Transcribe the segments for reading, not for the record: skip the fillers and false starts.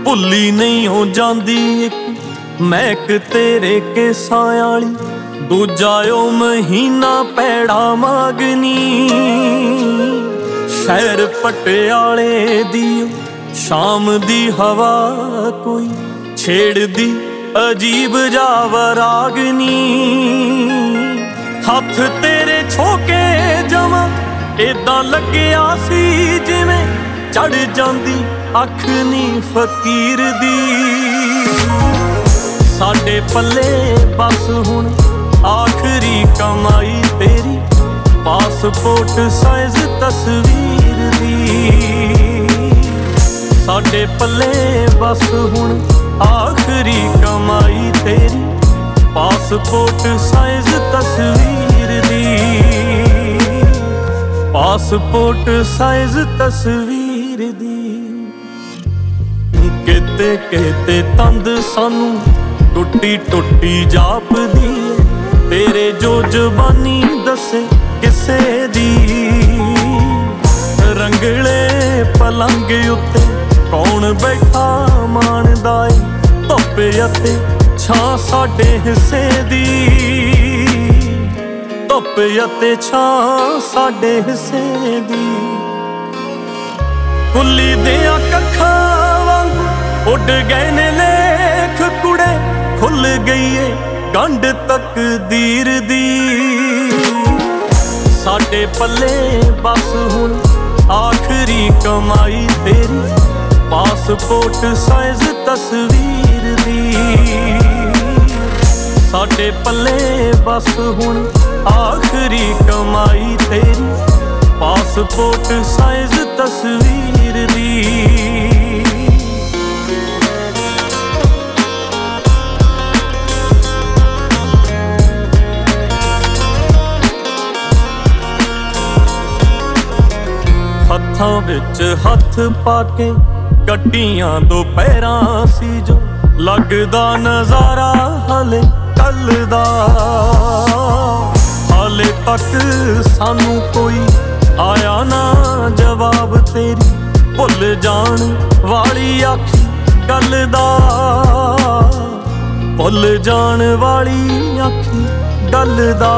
ਭੁੱਲੀ ਨਹੀਂ ਹੋ ਜਾਂਦੀ ਇੱਕ ਮਹਿਕ ਤੇਰੇ ਕੇਸਾਂ ਵਾਲੀ, ਦੂਜਾ ਉਹ ਮਹੀਨਾ ਪੈੜਾ ਮਾਗਨੀ। ਸ਼ਹਿਰ ਪਟਿਆਲੇ ਦੀ ਸ਼ਾਮ ਦੀ ਹਵਾ ਕੋਈ ਛੇੜਦੀ ਅਜੀਬ ਜਾ ਰਾਗਨੀ। ਹੱਥ ਤੇਰੇ ਛੋਕੇ ਜਵਾਂ ਏਦਾਂ ਲੱਗਿਆ ਸੀ ਜਿਵੇਂ ਚੜ ਜਾਂਦੀ ਅੱਖ ਨੀ ਫਕੀਰ ਦੀ। ਸਾਡੇ ਪੱਲੇ ਬਸ ਹੁਣ ਆਖਰੀ ਕਮਾਈ ਤੇਰੀ, ਪਾਸਪੋਰਟ ਸਾਈਜ਼ ਤਸਵੀਰ ਦੀ। ਸਾਡੇ ਪੱਲੇ ਬਸ ਹੁਣ ਆਖਰੀ ਕਮਾਈ ਤੇਰੀ, ਪਾਸਪੋਰਟ ਸਾਈਜ਼ ਤਸਵੀਰ ਦੀ। ਪਾਸਪੋਰਟ ਸਾਈਜ਼ ਤਸਵੀਰ ਦੀ। ਕਿਤੇ ਕਿਤੇ ਤੰਦ ਸਾਨੂੰ ਟੁੱਟੀ ਟੁੱਟੀ ਜਾਪਦੀ ਏ, ਤੇਰੇ ਜੋ ਜ਼ਬਾਨੀ ਦੱਸੇ ਕਿਸੇ ਦੀ। ਰੰਗਲੇ ਪਲੰਗ ਉੱਤੇ ਕੌਣ ਬੈਠਾ ਮਾਣਦਾ ਏ, ਧੁੱਪ ਅਤੇ ਛਾਂ ਸਾਡੇ ਹਿੱਸੇ ਦੀ। ਧੁੱਪ ਅਤੇ ਛਾਂ ਸਾਡੇ ਹਿੱਸੇ ਦੀ। ਕੁੱਲੀ ਦਿਆਂ ਕੱਖਾਂ ਵਾਂਗ ਉੱਡ ਗਏ ਨੇ ਲੇਖ ਕੁੜੇ, ਖੁੱਲ ਗਈ ਏ ਗੰਢ ਤਕਦੀਰ ਦੀ। ਸਾਡੇ ਪੱਲੇ ਬਸ ਹੁਣ ਆਖਰੀ ਕਮਾਈ ਤੇਰੀ, ਪਾਸਪੋਰਟ ਸਾਈਜ਼ ਤਸਵੀਰ ਦੀ। ਸਾਡੇ ਪੱਲੇ ਬਸ ਹੁਣ ਆਖਰੀ ਕਮਾਈ ਤੇਰੀ, ਪਾਸਪੋਰਟ ਸਾਈਜ਼ ਤਸਵੀਰ ਦੀ। ਹੱਥਾਂ ਵਿੱਚ ਹੱਥ ਪਾ ਕੇ ਕੱਟੀਆਂ ਦੁਪਹਿਰਾਂ ਸੀ ਜੋ, ਲੱਗਦਾ ਨਜ਼ਾਰਾ ਹਲੇ ਕੱਲ ਦਾ। ਹਾਲੇ ਤੱਕ ਸਾਨੂੰ ਕੋਈ ਆਇਆ ਨਾ ਜਵਾਬ ਤੇਰੀ, ਭੁੱਲ ਜਾਣ ਵਾਲੀ ਆਖੀ ਗੱਲ ਦਾ। ਭੁੱਲ ਜਾਣ ਵਾਲੀ ਆਖੀ ਗੱਲ ਦਾ।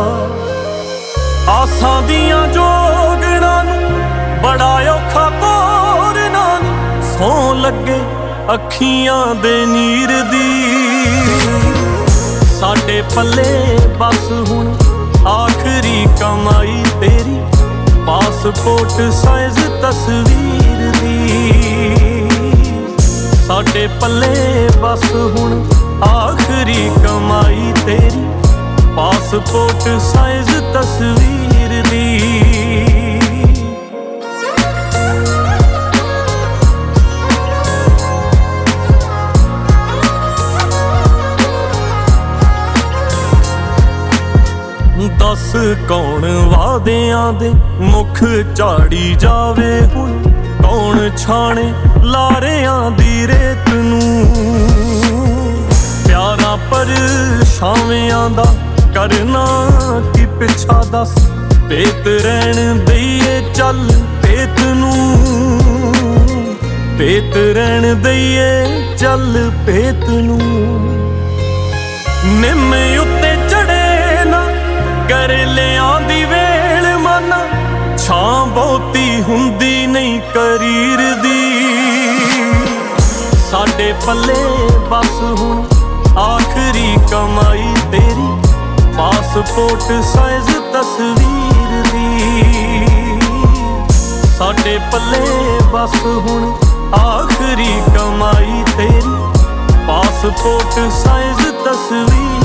ਆਸਾਂ ਦੀਆਂ ਜੋਗਣਾਂ ਨੂੰ ਬੜਾ ਔਖਾ ਤੋਰਨਾ ਨੀ, ਸੌਂ ਲੱਗੇ ਅੱਖੀਆਂ ਦੇ ਨੀਰ ਦੀ। ਸਾਡੇ ਪੱਲੇ ਬਸ ਹੁਣ ਆਖਰੀ ਕਮਾਈ ਤੇਰੀ, ਪਾਸਪੋਰਟ ਸਾਈਜ਼ ਤਸਵੀਰ ਦੀ। ਸਾਡੇ ਪੱਲੇ ਬਸ ਹੁਣ ਆਖਰੀ ਕਮਾਈ ਤੇਰੀ, ਪਾਸਪੋਰਟ ਸਾਈਜ਼ ਤਸਵੀਰ ਦੀ। ਦੱਸ ਕੌਣ ਵਾਅਦਿਆਂ ਦੇ ਮੁੱਖ ਝਾੜੀ ਜਾਵੇ ਹੁਣ, ਕੌਣ ਛਾਣੇ ਲਾਰਿਆਂ ਦੀ ਰੇਤ ਨੂੰ। ਪਿਆਰਾਂ ਪਰਛਾਵਿਆਂ ਦਾ ਕਰਨਾ ਕੀ ਪਿੱਛਾ ਦੱਸ, ਭੇਤ ਰਹਿਣ ਦਈਏ ਚੱਲ ਭੇਤ ਨੂੰ। ਭੇਤ ਰਹਿਣ ਦਈਏ ਚੱਲ ਭੇਤ ਨੂੰ। ਨਿੰਮ ਉੱਤੇ ਚੜੇ ਨਾ ਕਰੇਲਿਆਂ ਦੀ ਵੇਲ ਮਾਨਾ, ਛਾਂ ਬਹੁਤੀ ਹੁੰਦੀ ਨਹੀਂ ਕਰੀਰ ਦੀ। ਸਾਡੇ ਪੱਲੇ ਬਸ ਹੁਣ ਆਖਰੀ ਕਮਾਈ ਤੇਰੀ, ਪਾਸਪੋਰਟ ਸਾਈਜ਼ ਤਸਵੀਰ ਦੀ। ਸਾਡੇ ਪੱਲੇ ਬਸ ਹੁਣ ਆਖਰੀ ਕਮਾਈ ਤੇਰੀ, ਪਾਸਪੋਰਟ ਸਾਈਜ਼ ਤਸਵੀਰ